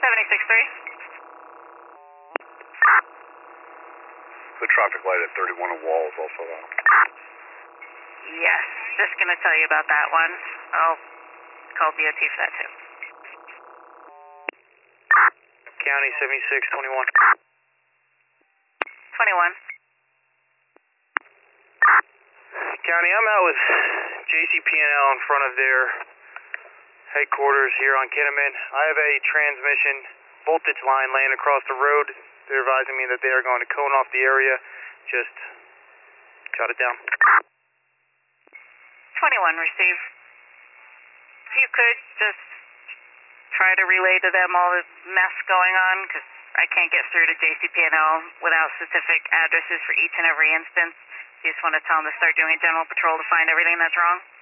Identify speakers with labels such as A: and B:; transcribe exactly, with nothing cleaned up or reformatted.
A: seventy-six three.
B: The traffic light at thirty-one and Wall is also out.
A: Yes, just going to tell you about that one. I'll call D O T for that too.
C: County seventy-six twenty-one.
A: twenty-one.
C: County, I'm out with J C P N L in front of their headquarters here on Kinnaman. I have a transmission voltage line laying across the road. They're advising me that they are going to cone off the area. Just cut it down.
A: twenty-one, receive. If you could, just try to relay to them all the mess going on, because I can't get through to J C P N L without specific addresses for each and every instance. You just want to tell them to start doing a general patrol to find everything that's wrong?